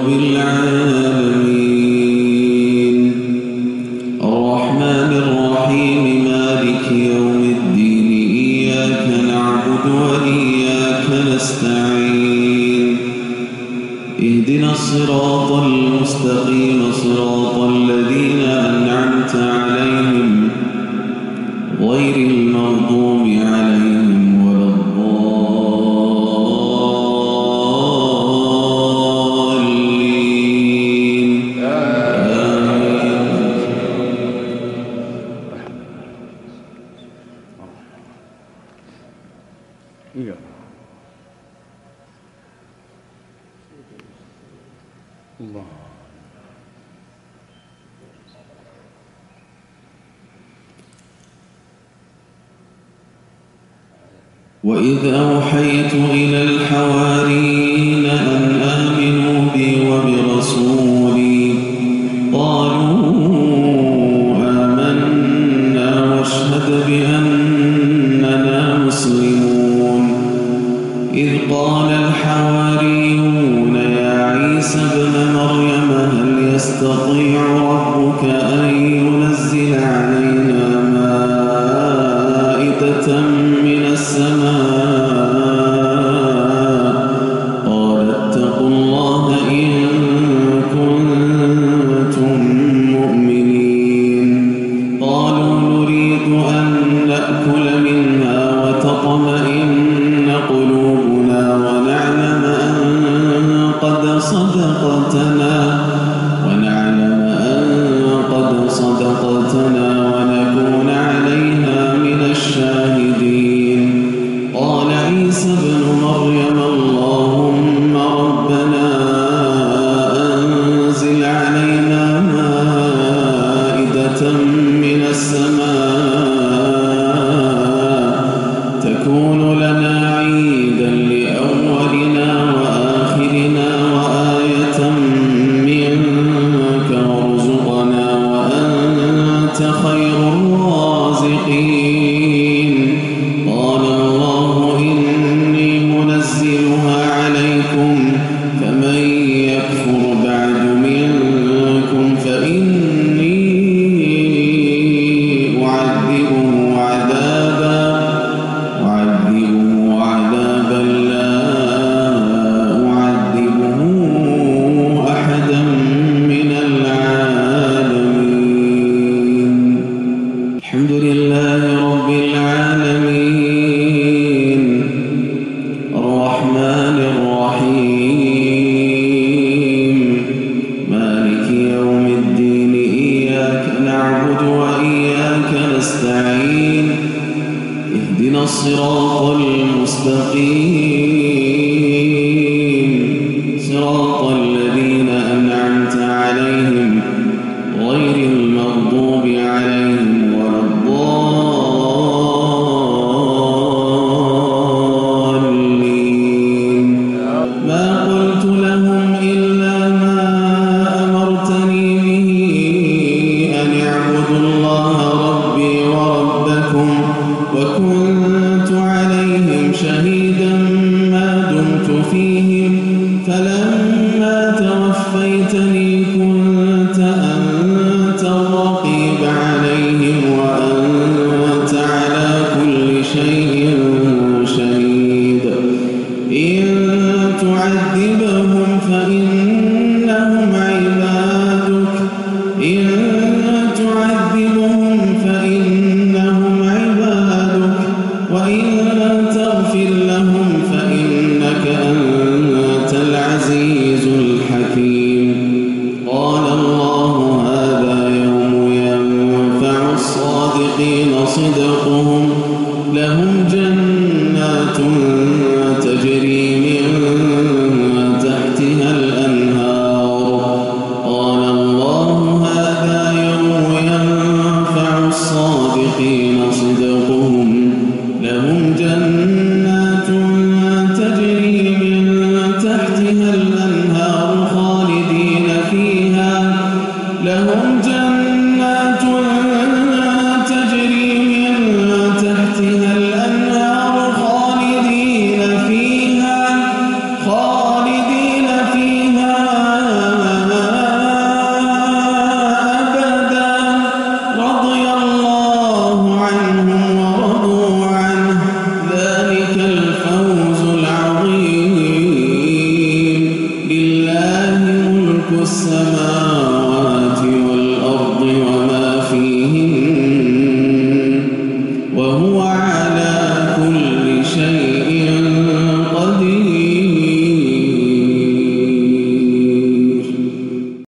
رب العالمين الرحمن الرحيم مالك يوم الدين إياك نعبد وإياك نستعين اهدنا الصراط المستقيم صراط الذين أنعمت عليهم غير المغضوب عليهم ولا الضالين آمين. الله وإذ أوحيت إلى الحواريين أن آمنوا بي وبرسولي قالوا آمنا واشهد بأننا مسلمون إذ قال الحواريون يا عيسى ابن مريم هل يستطيع ربك أن ينزل علينا مائدة من السماء قال اتقوا الله إن كنتم مؤمنين قالوا نريد أن نأكل منها وتطمئن قلوبنا ونعلم أن قد صدقتنا ونكون عليها من الشاهدين قال عيسى ابن مريم اللهم ربنا أنزل علينا مائدة من السماء تكون لنا عيدا لأولنا وآخرنا وآية منك وارزقنا وأنت خير الرازقين قال الله إني منزلها عليكم فمن يكفر بعد منكم فإني أعذبه عذابا لا أعذبه أحدا من العالمين الحمد لله رب العالمين الرحمن الرحيم مالك يوم الدين إياك نعبد وإياك نستعين اهدنا الصراط المستقيم صراط الذين أنعمت عليهم غير المغضوب عليهم ولا الضالين ما قلت لهم إلا ما أمرتني به أن اعبدوا الله ربي وربكم وكنت عليهم شهيدا ما دمت فيهم فلما توفيتني كنت أنت الرقيب عليهم وأنت على كل شيء شهيد إن تعذبهم فإنهم عبادك وإن تغفر لهم فإنك أنت العزيز الحكيم قال الله هذا يوم ينفع الصادقين صدقهم لهم جنات تجري من تحتها الأنهار قال الله هذا يوم ينفع الصادقين صدقهم لهم جنات تجري من تحتها الأنهار السماوات